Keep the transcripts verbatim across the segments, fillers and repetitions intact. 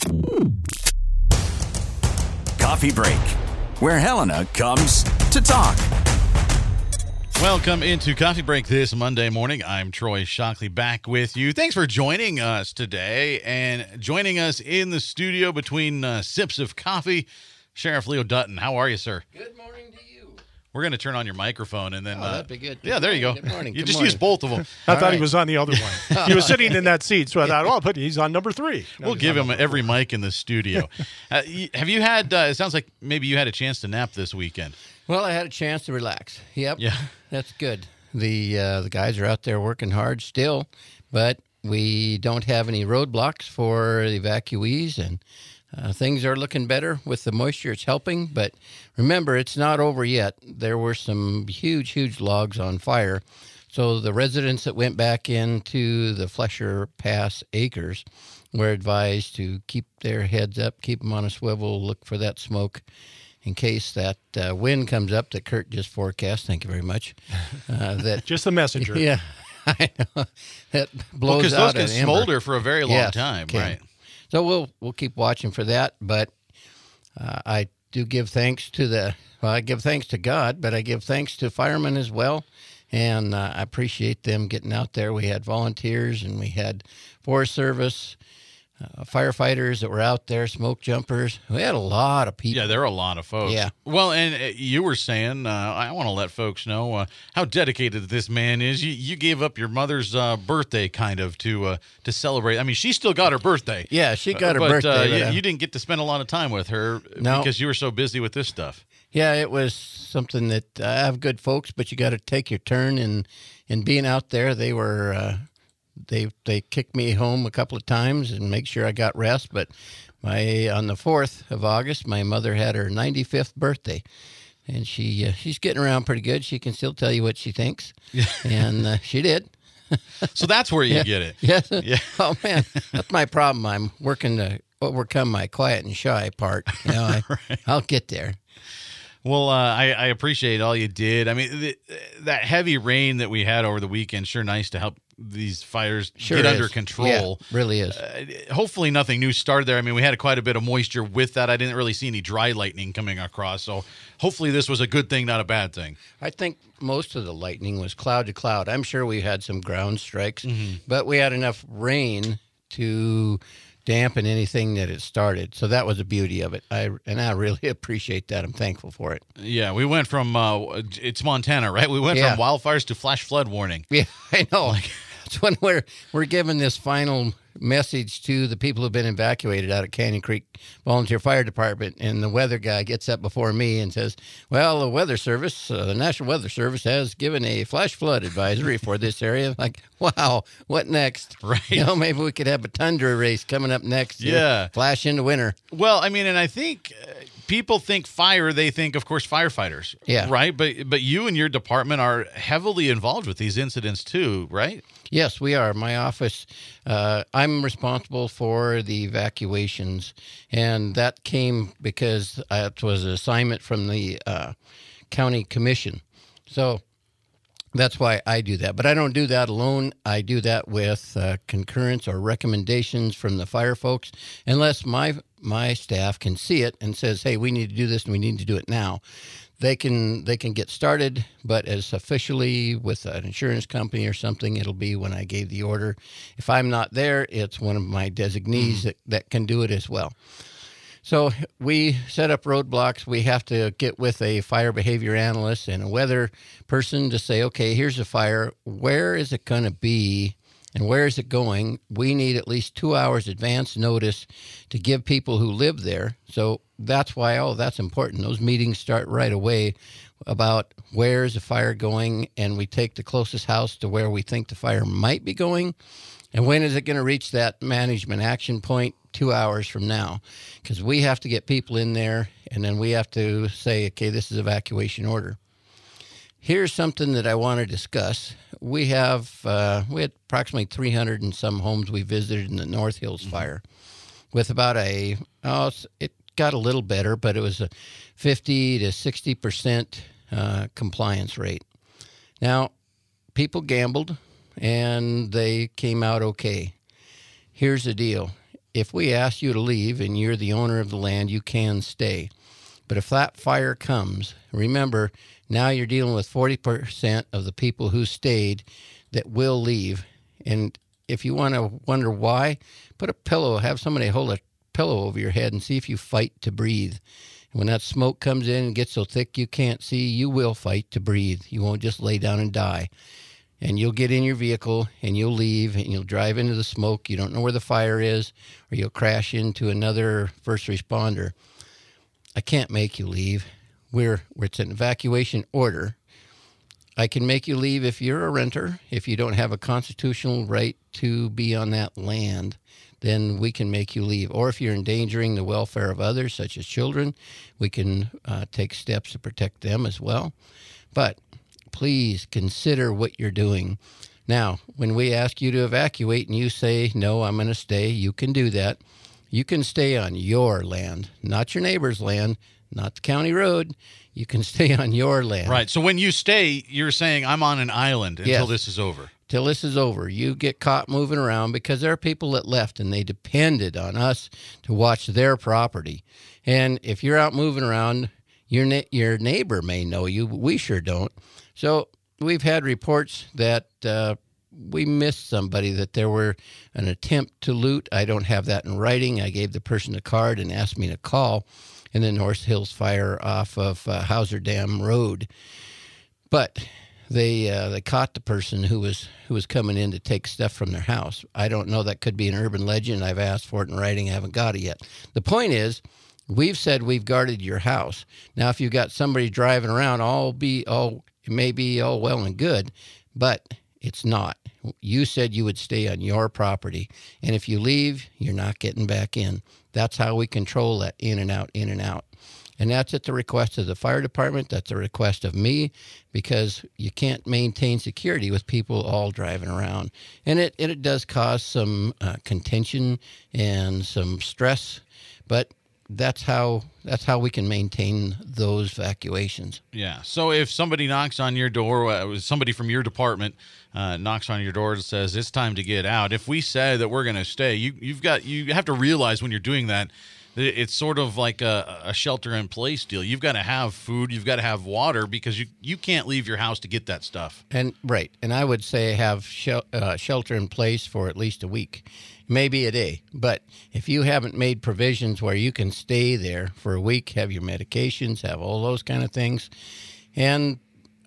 Coffee Break, where Helena comes to talk. Welcome into Coffee Break this Monday morning. I'm Troy Shockley back with you. Thanks for joining us today and joining us in the studio between uh, sips of coffee. Sheriff Leo Dutton, how are you, sir? Good morning to you. We're going to turn on your microphone and then... Oh, that'd be good. Uh, yeah, Good there you go. morning, good morning, You good just morning. use both of them. I All thought right. he was on the other one. He was sitting in that seat, so I thought, oh, but he's on number three. No, We'll he's give on him number every four. mic in the studio. uh, y- have you had... Uh, it sounds like maybe you had a chance to nap this weekend. Well, I had a chance to relax. Yep. Yeah. That's good. The uh, the guys are out there working hard still, but we don't have any roadblocks for the evacuees, and uh, things are looking better with the moisture. It's helping, but remember, it's not over yet. There were some huge, huge logs on fire. So the residents that went back into the Flesher Pass acres were advised to keep their heads up, keep them on a swivel, look for that smoke in case that uh, wind comes up that Kurt just forecast. Thank you very much. Uh, that Just the messenger. Yeah, I know. That blows Because out those can an ember. smolder for a very long Yes, time, can. right? So we'll we'll keep watching for that. But uh, I do give thanks to the well, I give thanks to God, but I give thanks to firemen as well, and uh, I appreciate them getting out there. We had volunteers and we had Forest Service. Uh, firefighters that were out there, smoke jumpers. We had a lot of people. Yeah, there are a lot of folks. Yeah. Well, and uh, you were saying, uh, I want to let folks know uh, how dedicated this man is. You, you gave up your mother's uh, birthday, kind of, to uh, to celebrate. I mean, she still got her birthday. Yeah, she got her but, birthday. Uh, but, you, uh, you didn't get to spend a lot of time with her No. because you were so busy with this stuff. Yeah, it was something that uh, I have good folks, but you got to take your turn. And in being out there, they were uh, they they kicked me home a couple of times and make sure I got rest. But my on the fourth of August, my mother had her ninety-fifth birthday, and she uh, she's getting around pretty good. She can still tell you what she thinks, and uh, she did. So that's where you Yeah. get it. Yes. Yeah. Oh man, that's my problem. I'm working to overcome my quiet and shy part. You know, I, Right. I'll get there. Well, uh, I, I appreciate all you did. I mean, th- that heavy rain that we had over the weekend, sure nice to help these fires Sure get is. under control. Yeah, really is. Uh, hopefully nothing new started there. I mean, we had quite a bit of moisture with that. I didn't really see any dry lightning coming across. So hopefully this was a good thing, not a bad thing. I think most of the lightning was cloud to cloud. I'm sure we had some ground strikes, Mm-hmm. but we had enough rain to dampen anything that it started. So that was the beauty of it. I and I really appreciate that. I'm thankful for it. Yeah, we went from, uh, it's Montana, right? We went Yeah. from wildfires to flash flood warning. Yeah, I know. That's when we're we're giving this final message to the people who've been evacuated out of Canyon Creek Volunteer Fire Department, and the weather guy gets up before me and says, "Well, the Weather Service, uh, the National Weather Service, has given a flash flood advisory for this area." Like, wow, what next? Right. You know, maybe we could have a tundra race coming up next. you know, Yeah. flash into winter. Well, I mean, and I think uh, people think fire, they think, of course, firefighters. Yeah. Right? But but you and your department are heavily involved with these incidents too, right? Yes, we are. My office, uh, I'm responsible for the evacuations, and that came because it was an assignment from the uh, county commission. So that's why I do that. But I don't do that alone. I do that with uh, concurrence or recommendations from the fire folks, unless my my staff can see it and says, "Hey, we need to do this, and we need to do it now." They can they can get started, but as officially with an insurance company or something, it'll be when I gave the order. If I'm not there, it's one of my designees that, that can do it as well. So we set up roadblocks. We have to get with a fire behavior analyst and a weather person to say, okay, here's a fire. Where is it going to be? And where is it going? We need at least two hours advance notice to give people who live there. So that's why, oh, that's important. Those meetings start right away about where is the fire going, and we take the closest house to where we think the fire might be going. And when is it going to reach that management action point? Two hours from now, because we have to get people in there, and then we have to say, okay, this is evacuation order. Here's something that I want to discuss. We have uh, we had approximately three hundred and some homes we visited in the North Hills fire, with about a oh it got a little better, but it was a fifty to sixty percent uh, compliance rate. Now, people gambled, and they came out okay. Here's the deal. if we ask you to leave and you're the owner of the land, you can stay. But if that fire comes, remember, now you're dealing with forty percent of the people who stayed that will leave. And if you want to wonder why, put a pillow, have somebody hold a pillow over your head and see if you fight to breathe. And when that smoke comes in and gets so thick you can't see, you will fight to breathe. You won't just lay down and die. And you'll get in your vehicle and you'll leave and you'll drive into the smoke. You don't know where the fire is, or you'll crash into another first responder. I can't make you leave. We're, it's an evacuation order. I can make you leave if you're a renter. If you don't have a constitutional right to be on that land, then we can make you leave. Or if you're endangering the welfare of others, such as children, we can uh, take steps to protect them as well. But please consider what you're doing. Now, when we ask you to evacuate and you say, no, I'm going to stay, you can do that. You can stay on your land, not your neighbor's land, not the county road. You can stay on your land. Right. So when you stay, you're saying I'm on an island until Yes. this is over. Till this is over. You get caught moving around because there are people that left and they depended on us to watch their property. And if you're out moving around, your na- your neighbor may know you. We sure don't. So we've had reports that uh, we missed somebody, that there were an attempt to loot. I don't have that in writing. I gave the person a card and asked me to call in the North Hills fire off of uh, Hauser Dam Road. But they uh, they caught the person who was who was coming in to take stuff from their house. I don't know. That could be an urban legend. I've asked for it in writing. I haven't got it yet. The point is, we've said we've guarded your house. Now, if you've got somebody driving around, all be all it may be all well and good, but it's not. You said you would stay on your property, and if you leave, you're not getting back in. That's how we control that in and out, in and out. And that's at the request of the fire department. That's a request of me, because you can't maintain security with people all driving around. And it, it does cause some uh, contention and some stress, but that's how that's how we can maintain those evacuations. Yeah. So if somebody knocks on your door, uh, somebody from your department uh, knocks on your door and says it's time to get out, if we say that we're going to stay, you you've got you have to realize when you're doing that, it's sort of like a, a shelter-in-place deal. You've got to have food. You've got to have water, because you, you can't leave your house to get that stuff. And right. And I would say have shel- uh, shelter in place for at least a week, maybe a day. But if you haven't made provisions where you can stay there for a week, have your medications, have all those kind of things, and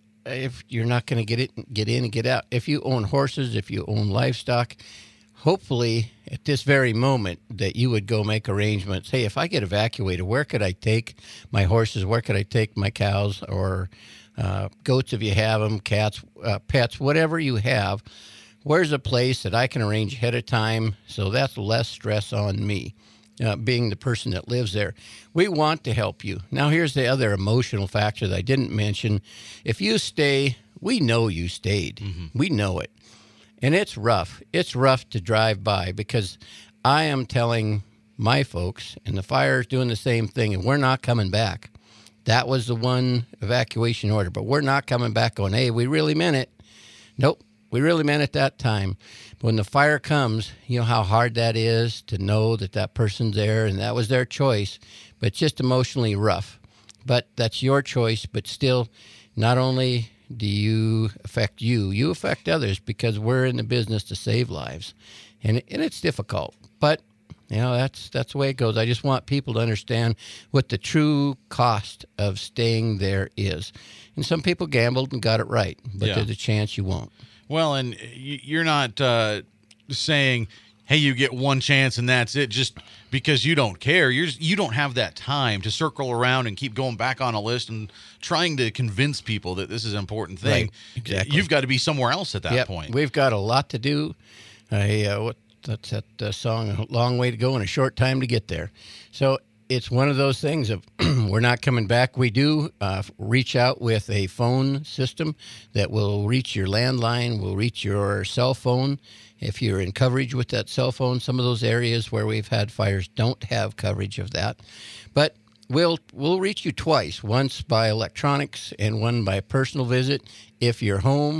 if you're not going to get it, get in and get out. If you own horses, if you own livestock, hopefully at this very moment that you would go make arrangements. Hey, if I get evacuated, where could I take my horses? Where could I take my cows or uh, goats if you have them, cats, uh, pets, whatever you have? Where's a place that I can arrange ahead of time so that's less stress on me, uh, being the person that lives there? We want to help you. Now, here's the other emotional factor that I didn't mention. If you stay, we know you stayed. Mm-hmm. We know it. And it's rough. It's rough to drive by, because I am telling my folks, and the fire is doing the same thing, and we're not coming back. That was the one evacuation order, but we're not coming back going, hey, we really meant it. Nope, we really meant it that time. But when the fire comes, you know how hard that is to know that that person's there and that was their choice, but it's just emotionally rough. But that's your choice, but still, not only do you affect you, you affect others, because we're in the business to save lives. And, and it's difficult, but you know, that's that's the way it goes. I just want people to understand what the true cost of staying there is. And some people gambled and got it right, but Yeah. there's a chance you won't. Well, and you're not uh, saying, hey, you get one chance and that's it, just because you don't care. You're just, you don't have that time to circle around and keep going back on a list and trying to convince people that this is an important thing. Right, exactly. You've got to be somewhere else at that Yep, point. We've got a lot to do. I, uh, what, that's that uh, song, A Long Way to Go and a Short Time to Get There. So it's one of those things of we're not coming back. We do uh, reach out with a phone system that will reach your landline, will reach your cell phone. If you're in coverage with that cell phone, some of those areas where we've had fires don't have coverage of that. But we'll we'll reach you twice, once by electronics and one by personal visit. If you're home,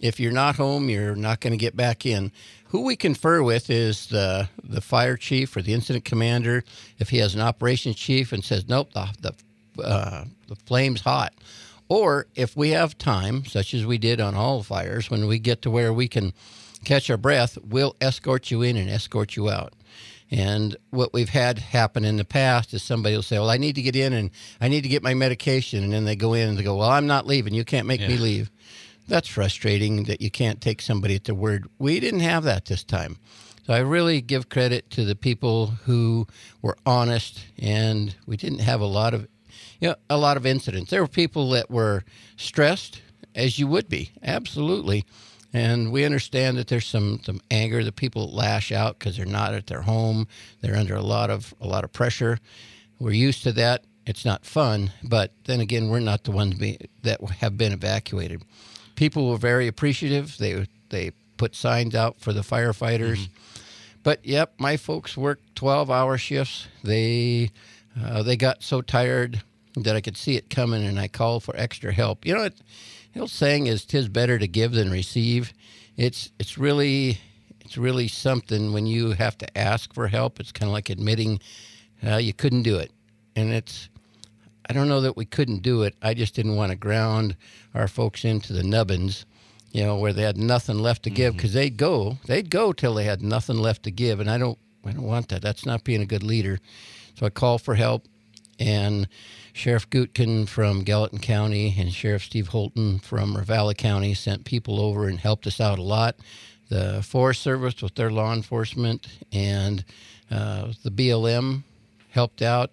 If you're not home, you're not going to get back in. Who we confer with is the the fire chief or the incident commander. If he has an operations chief and says, nope, the the, uh, the flame's hot. Or if we have time, such as we did on all fires, when we get to where we can catch our breath, we'll escort you in and escort you out. And what we've had happen in the past is somebody will say, well, I need to get in and I need to get my medication. And then they go in and they go, well, I'm not leaving. You can't make yeah. me leave. That's frustrating that you can't take somebody at their word. We didn't have that this time. So I really give credit to the people who were honest, and we didn't have a lot of, you know, a lot of incidents. There were people that were stressed, as you would be, absolutely. And we understand that there's some, some anger that people lash out because they're not at their home. They're under a lot of a lot of pressure. We're used to that. It's not fun, but then again, we're not the ones be, that have been evacuated. People were very appreciative. They they put signs out for the firefighters. Mm-hmm. But, yep, my folks worked twelve-hour shifts. They uh, they got so tired that I could see it coming, and I called for extra help. You know, it, the old saying is, "'Tis better to give than receive." It's it's really it's really something when you have to ask for help. It's kind of like admitting uh, you couldn't do it, and it's. I don't know that we couldn't do it. I just didn't want to ground our folks into the nubbins, you know, where they had nothing left to give, because mm-hmm. they'd go, they'd go till they had nothing left to give, and I don't, I don't want that. That's not being a good leader. So I called for help, and Sheriff Gutkin from Gallatin County and Sheriff Steve Holton from Ravalli County sent people over and helped us out a lot. The Forest Service with their law enforcement and uh, the B L M helped out.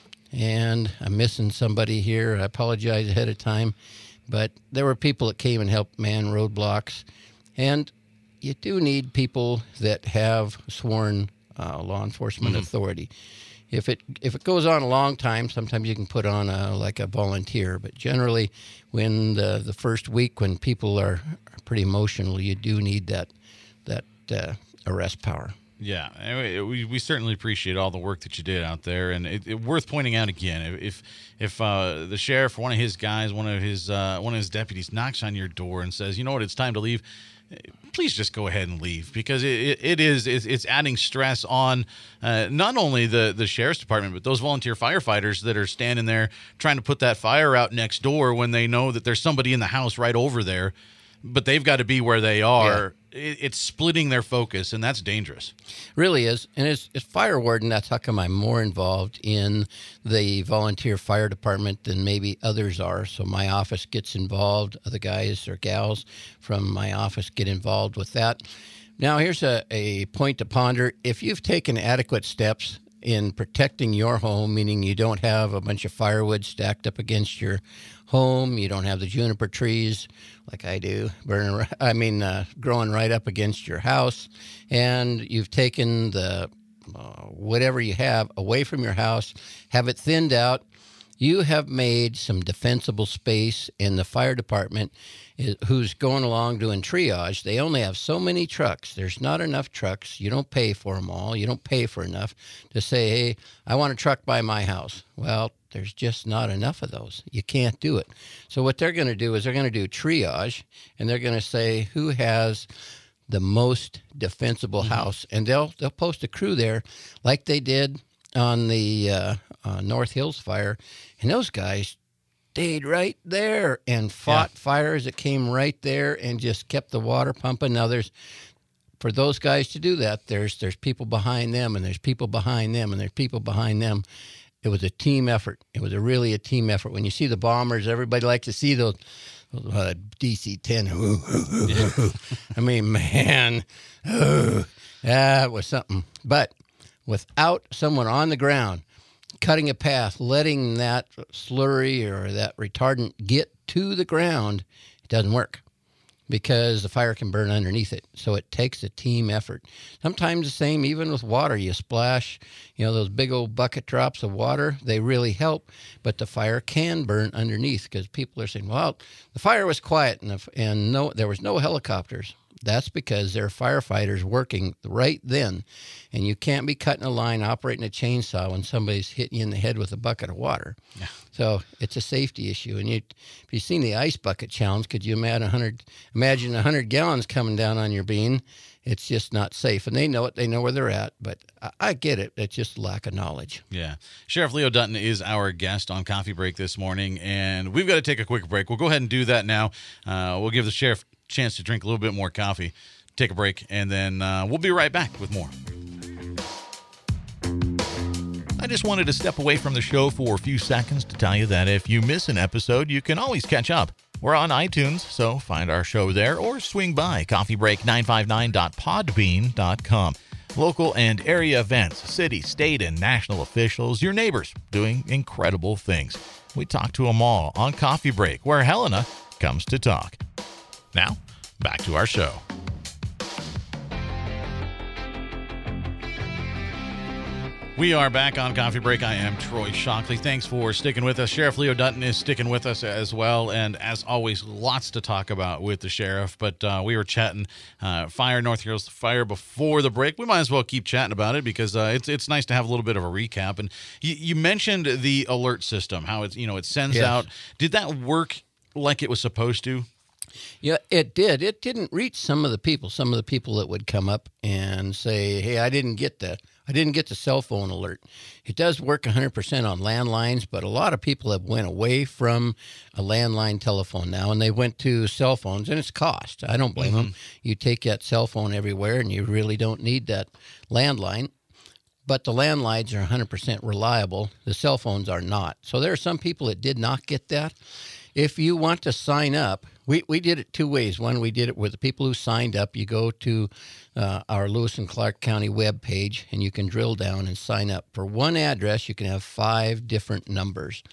And I'm missing somebody here. I apologize ahead of time. But there were people that came and helped man roadblocks. And you do need people that have sworn uh, law enforcement mm-hmm. authority. If it if it goes on a long time, sometimes you can put on a, like a volunteer. But generally, when the, the first week when people are, are pretty emotional, you do need that, that uh, arrest power. Yeah, anyway, we we certainly appreciate all the work that you did out there, and it, it worth pointing out again. If if uh, the sheriff, one of his guys, one of his uh, one of his deputies knocks on your door and says, "You know what? It's time to leave." Please just go ahead and leave, because it, it, it is it's, it's adding stress on uh, not only the the sheriff's department, but those volunteer firefighters that are standing there trying to put that fire out next door when they know that there's somebody in the house right over there, but they've got to be where they are. Yeah. It's splitting their focus, and that's dangerous. Really is. And as, as fire warden, that's how come I'm more involved in the volunteer fire department than maybe others are. So my office gets involved. Other guys or gals from my office get involved with that. Now, here's a, a point to ponder. If you've taken adequate steps in protecting your home, meaning you don't have a bunch of firewood stacked up against your home, you don't have the juniper trees like I do, burning, I mean, uh, growing right up against your house, and you've taken the uh, whatever you have away from your house, have it thinned out, you have made some defensible space in the fire department is, who's going along doing triage. They only have so many trucks. There's not enough trucks. You don't pay for them all. You don't pay for enough to say, hey, I want a truck by my house. Well, there's just not enough of those. You can't do it. So what they're going to do is they're going to do triage, and they're going to say who has the most defensible mm-hmm. house, and they'll they'll post a crew there like they did on the uh, uh, North Hills fire, and those guys stayed right there and fought yeah. fires that came right there and just kept the water pumping. Now there's for those guys to do that, there's there's people behind them, and there's people behind them, and there's people behind them. It was a team effort. It was a really a team effort. When you see the bombers, everybody likes to see those, those uh, D C ten. I mean, man, oh, that was something. But without someone on the ground cutting a path, letting that slurry or that retardant get to the ground, it doesn't work, because the fire can burn underneath it. So it takes a team effort. Sometimes the same even with water. You splash, you know, those big old bucket drops of water, they really help, but the fire can burn underneath, because people are saying, well, the fire was quiet and, the, and no, there was no helicopters. That's because there are firefighters working right then, and you can't be cutting a line, operating a chainsaw when somebody's hitting you in the head with a bucket of water. Yeah. So it's a safety issue. And you, if you've seen the ice bucket challenge, could you imagine one hundred, imagine one hundred gallons coming down on your bean? It's just not safe. And they know it. They know where they're at. But I, I get it. It's just lack of knowledge. Yeah. Sheriff Leo Dutton is our guest on Coffee Break this morning, and we've got to take a quick break. We'll go ahead and do that now. Uh, we'll give the sheriff a chance to drink a little bit more coffee, take a break, and then uh, we'll be right back with more. I just wanted to step away from the show for a few seconds to tell you that if you miss an episode, you can always catch up. We're on iTunes, so find our show there or swing by coffee break nine five nine dot podbean dot com. Local and area events, city, state, and national officials, your neighbors doing incredible things. We talk to them all on Coffee Break, where Helena comes to talk. Now, back to our show. We are back on Coffee Break. I am Troy Shockley. Thanks for sticking with us. Sheriff Leo Dutton is sticking with us as well. And as always, lots to talk about with the sheriff. But uh, we were chatting uh, fire, North Heroes Fire before the break. We might as well keep chatting about it because uh, it's it's nice to have a little bit of a recap. And you, you mentioned the alert system, how it's, you know, it sends Yes. out. Did that work like it was supposed to? Yeah, it did. It didn't reach some of the people. Some of the people that would come up and say, "Hey, I didn't get the, I didn't get the cell phone alert." It does work one hundred percent on landlines, but a lot of people have went away from a landline telephone now, and they went to cell phones, and it's cost. I don't blame them. You take that cell phone everywhere, and you really don't need that landline. But the landlines are one hundred percent reliable. The cell phones are not. So there are some people that did not get that. If you want to sign up, we, we did it two ways. One, we did it with the people who signed up. You go to uh, our Lewis and Clark County webpage, and you can drill down and sign up. For one address, you can have five different numbers.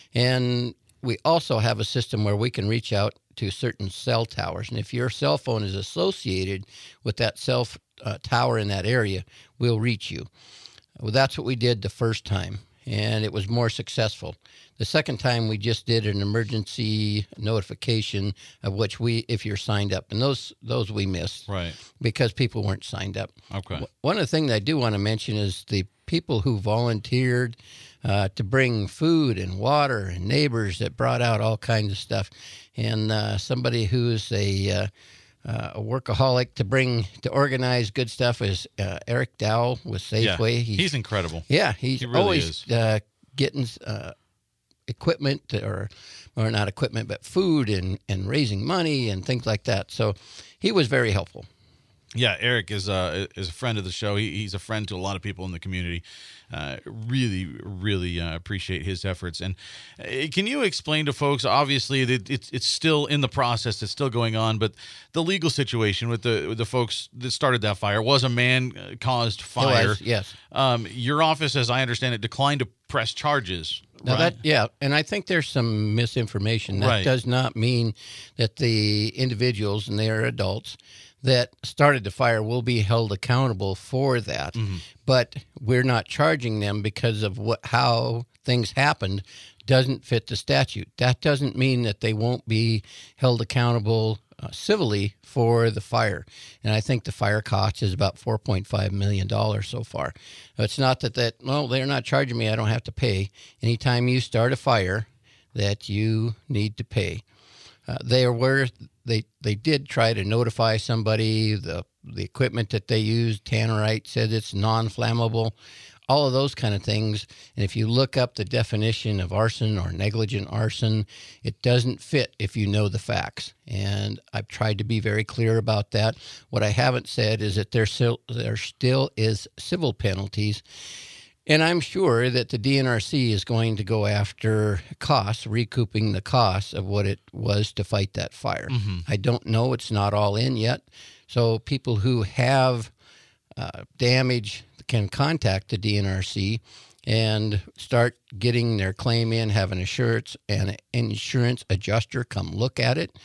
And we also have a system where we can reach out to certain cell towers. And if your cell phone is associated with that cell uh, tower in that area, we'll reach you. Well, that's what we did the first time, and it was more successful. The second time, we just did an emergency notification of which we, if you're signed up, and those those we missed, Right. because people weren't signed up. Okay. One of the things I do want to mention is the people who volunteered uh, to bring food and water, and neighbors that brought out all kinds of stuff, and uh, somebody who's a uh, uh, a workaholic to bring to organize good stuff is uh, Eric Dowell with Safeway. Yeah, he's incredible. Yeah, he's He really always is. uh, getting uh, equipment or or not equipment, but food and, and raising money and things like that. So he was very helpful. Yeah, Eric is uh, is a friend of the show. He, he's a friend to a lot of people in the community. Uh, really, really uh, appreciate his efforts. And uh, can you explain to folks? Obviously, that it's it's still in the process. It's still going on. But the legal situation with the with the folks that started that fire was a man-caused fire. was, yes. Um, your office, as I understand it, declined to press charges. Now right? that, yeah, and I think there's some misinformation. That Right. does not mean that the individuals, and they are adults, that started the fire will be held accountable for that. Mm-hmm. But we're not charging them because of what how things happened doesn't fit the statute. That doesn't mean that they won't be held accountable uh, civilly for the fire. And I think the fire cost is about four point five million dollars so far. It's not that, that, well, they're not charging me, I don't have to pay. Anytime you start a fire, that you need to pay. Uh, they were they they did try to notify somebody. The the equipment that they used, Tannerite, said it's non-flammable. All of those kind of things. And if you look up the definition of arson or negligent arson, it doesn't fit if you know the facts. And I've tried to be very clear about that. What I haven't said is that there still there still is civil penalties. And I'm sure that the D N R C is going to go after costs, recouping the costs of what it was to fight that fire. Mm-hmm. I don't know. It's not all in yet. So people who have uh, damage can contact the D N R C and start getting their claim in, have an insurance and an insurance adjuster come look at it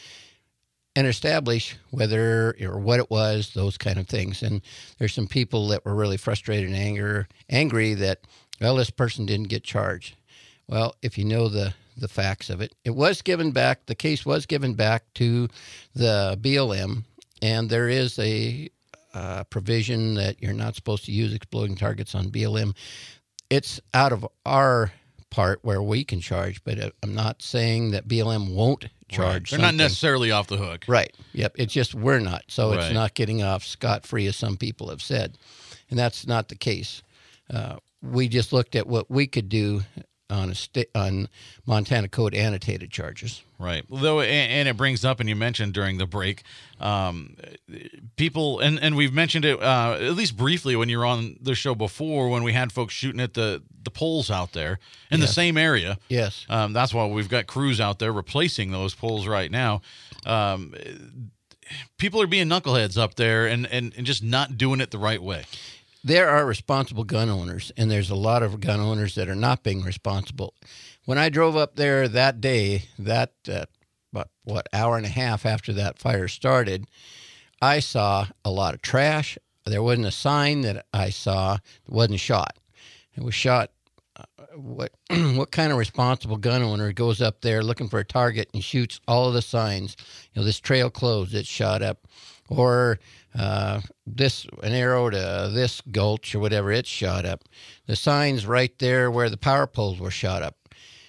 and establish whether or what it was, those kind of things. And there's some people that were really frustrated and anger, angry that, well, this person didn't get charged. Well, if you know the, the facts of it, it was given back, the case was given back to the B L M, and there is a uh, provision that you're not supposed to use exploding targets on B L M. It's out of our part where we can charge, but I'm not saying that B L M won't charge. Right. They're something. not necessarily off the hook. Right. Yep. It's just we're not. So Right. it's not getting off scot-free, as some people have said. And that's not the case. Uh, we just looked at what we could do on a sta- on Montana Code annotated charges. Right. Though, and, and it brings up, and you mentioned during the break, um, people, and, and we've mentioned it uh, at least briefly when you were on the show before, when we had folks shooting at the, the poles out there in Yes. the same area. Yes. Um, that's why we've got crews out there replacing those poles right now. Um, people are being knuckleheads up there and, and, and just not doing it the right way. There are responsible gun owners, and there's a lot of gun owners that are not being responsible. When I drove up there that day, that uh, about, what, hour and a half after that fire started, I saw a lot of trash. There wasn't a sign that I saw that wasn't shot. It was shot. Uh, what what kind of responsible gun owner goes up there looking for a target and shoots all of the signs? You know, this trail closed, it's shot up. Or uh, this an arrow to this gulch or whatever, it's shot up. The signs right there where the power poles were shot up.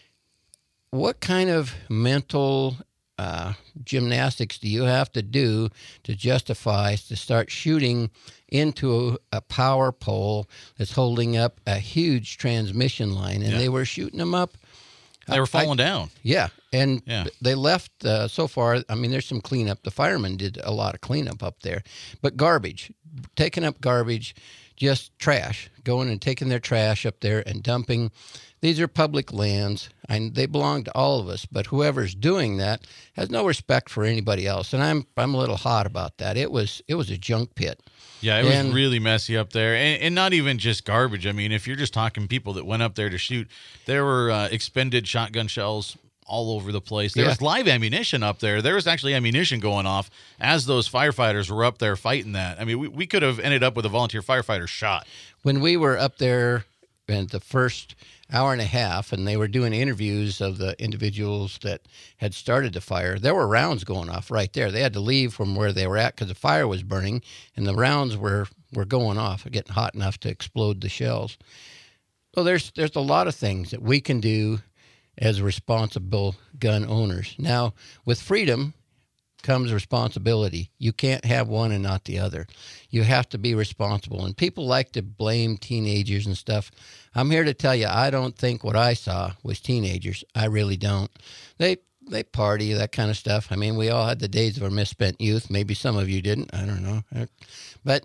What kind of mental uh, gymnastics do you have to do to justify to start shooting into a, a power pole that's holding up a huge transmission line? And Yeah. they were shooting them up. They were I- falling down. Yeah, and Yeah. they left uh, so far. I mean, there's some cleanup. The firemen did a lot of cleanup up there, but garbage, taking up garbage, just trash, going and taking their trash up there and dumping. These are public lands, and they belong to all of us. But whoever's doing that has no respect for anybody else, and I'm I'm a little hot about that. It was it was a junk pit. Yeah, it was And- really messy up there. And, and not even just garbage. I mean, if you're just talking people that went up there to shoot, there were uh, expended shotgun shells all over the place. There Yeah. was live ammunition up there. There was actually ammunition going off as those firefighters were up there fighting that. I mean, we, we could have ended up with a volunteer firefighter shot. When we were up there in the first hour and a half, and they were doing interviews of the individuals that had started the fire, there were rounds going off right there. They had to leave from where they were at because the fire was burning, and the rounds were, were going off, getting hot enough to explode the shells. So there's there's a lot of things that we can do as responsible gun owners. Now, with freedom comes responsibility. You can't have one and not the other. You have to be responsible. And people like to blame teenagers and stuff. I'm here to tell you, I don't think what I saw was teenagers. I really don't. They they party, that kind of stuff. I mean, we all had the days of our misspent youth. Maybe some of you didn't. I don't know. But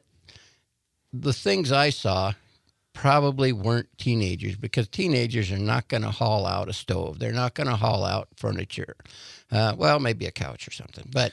the things I saw probably weren't teenagers, because teenagers are not going to haul out a stove. They're not going to haul out furniture. Uh, well, maybe a couch or something. But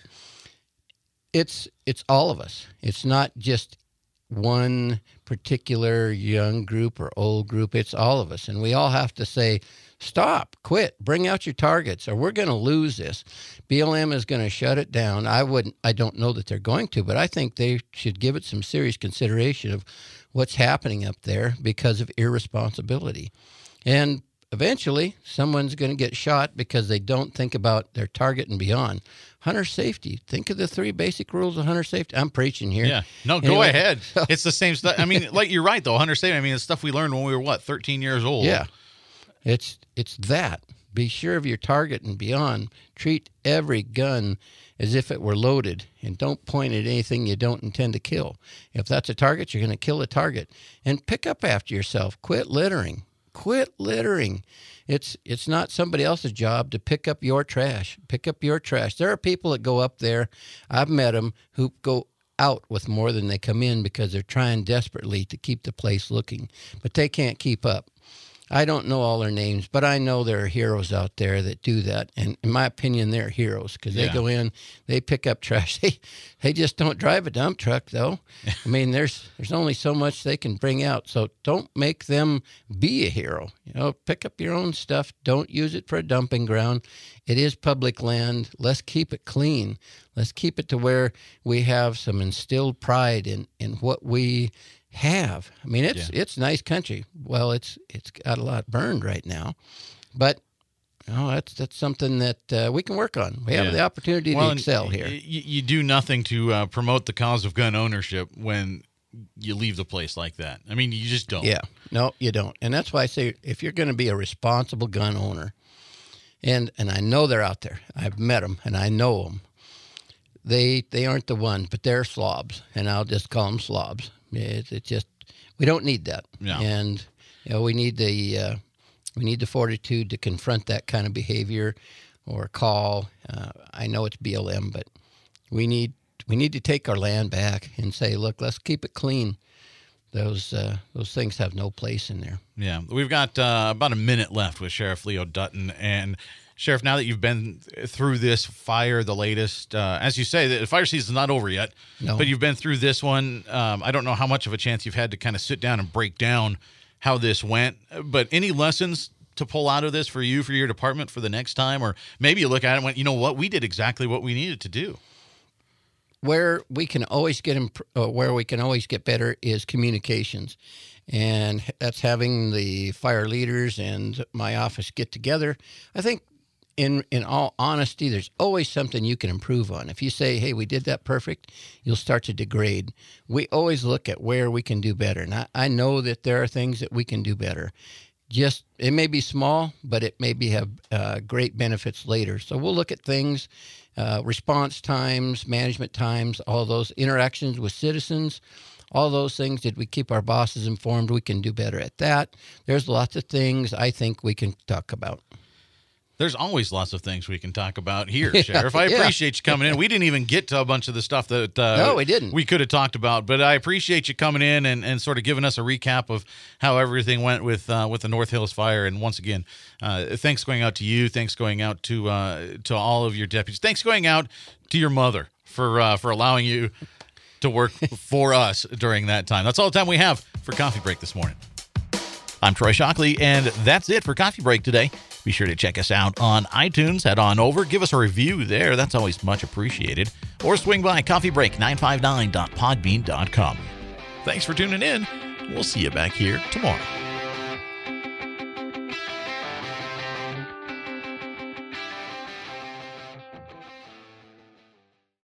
it's it's all of us. It's not just one particular young group or old group. It's all of us. And we all have to say, stop, quit, bring out your targets, or we're going to lose this. B L M is going to shut it down. I wouldn't. I don't know that they're going to, but I think they should give it some serious consideration of what's happening up there because of irresponsibility. And eventually, someone's going to get shot because they don't think about their target and beyond. Hunter safety. Think of the three basic rules of hunter safety. I'm preaching here. Yeah. No, go Anyway, ahead. so- It's the same stuff. I mean, like, you're right, though. Hunter safety, I mean, it's stuff we learned when we were, what, thirteen years old? Yeah. It's it's that. Be sure of your target and beyond. Treat every gun as if it were loaded, and don't point at anything you don't intend to kill. If that's a target, you're going to kill a target. And pick up after yourself. Quit littering. Quit littering. It's it's not somebody else's job to pick up your trash. Pick up your trash. There are people that go up there, I've met them, who go out with more than they come in because they're trying desperately to keep the place looking, but they can't keep up. I don't know all their names, but I know there are heroes out there that do that. And in my opinion, they're heroes because they Yeah. go in, they pick up trash. They, they just don't drive a dump truck, though. I mean, there's there's only so much they can bring out. So don't make them be a hero. You know, pick up your own stuff. Don't use it for a dumping ground. It is public land. Let's keep it clean. Let's keep it to where we have some instilled pride in, in what we have. I mean, it's Yeah. it's nice country. Well, it's it's got a lot burned right now, but No, that's that's something that uh, we can work on. We have Yeah. the opportunity Well, to and excel here. y- you do nothing to uh, promote the cause of gun ownership when you leave the place like that. I mean, you just don't. Yeah, no, you don't. And that's why I say if you're going to be a responsible gun owner, and and I know they're out there. I've met them, and I know them. They they aren't the one, but they're slobs, and I'll just call them slobs. It's it just we don't need that, Yeah. and you know, we need the uh, we need the fortitude to confront that kind of behavior, or call. Uh, I know it's B L M, but we need we need to take our land back and say, look, let's keep it clean. Those uh, those things have no place in there. Yeah, we've got uh, about a minute left with Sheriff Leo Dutton. And Sheriff, now that you've been through this fire, the latest, uh, as you say, the fire season's not over yet, No. but you've been through this one. Um, I don't know how much of a chance you've had to kind of sit down and break down how this went, but any lessons to pull out of this for you, for your department for the next time? Or maybe you look at it and went, you know what, we did exactly what we needed to do. Where we can always get imp- uh, where we can always get better is communications, and that's having the fire leaders and my office get together. I think, in in all honesty, there's always something you can improve on. If you say, "Hey, we did that perfect," you'll start to degrade. We always look at where we can do better, and I, I know that there are things that we can do better. Just it may be small, but it maybe have uh, great benefits later. So we'll look at things. Uh, response times, management times, all those interactions with citizens, all those things. Did we keep our bosses informed? We can do better at that. There's lots of things I think we can talk about. There's always lots of things we can talk about here, Sheriff. I yeah. appreciate you coming in. We didn't even get to a bunch of the stuff that uh, No, we didn't. we could have talked about, but I appreciate you coming in and, and sort of giving us a recap of how everything went with uh, with the North Hills fire. And once again, uh, thanks going out to you. Thanks going out to uh, to all of your deputies. Thanks going out to your mother for uh, for allowing you to work for us during that time. That's all the time we have for Coffee Break this morning. I'm Troy Shockley, and that's it for Coffee Break today. Be sure to check us out on iTunes. Head on over. Give us a review there. That's always much appreciated. Or swing by coffee break nine five nine dot podbean dot com. Thanks for tuning in. We'll see you back here tomorrow.